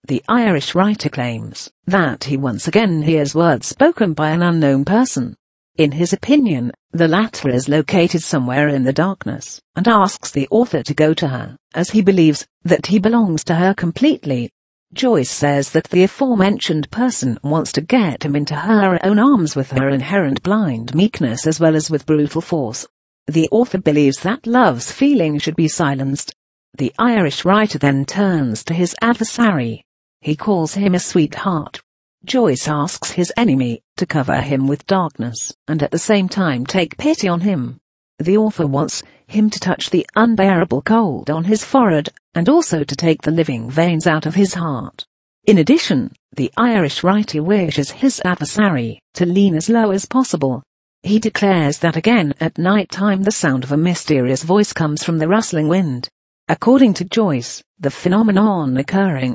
The Irish writer claims that he once again hears words spoken by an unknown person. In his opinion, the latter is located somewhere in the darkness, and asks the author to go to her, as he believes that he belongs to her completely. Joyce says that the aforementioned person wants to get him into her own arms with her inherent blind meekness as well as with brutal force. The author believes that love's feeling should be silenced. The Irish writer then turns to his adversary. He calls him a sweetheart. Joyce asks his enemy to cover him with darkness, and at the same time take pity on him. The author wants him to touch the unbearable cold on his forehead, and also to take the living veins out of his heart. In addition, the Irish writer wishes his adversary to lean as low as possible. He declares that again at night time the sound of a mysterious voice comes from the rustling wind. According to Joyce, the phenomenon occurring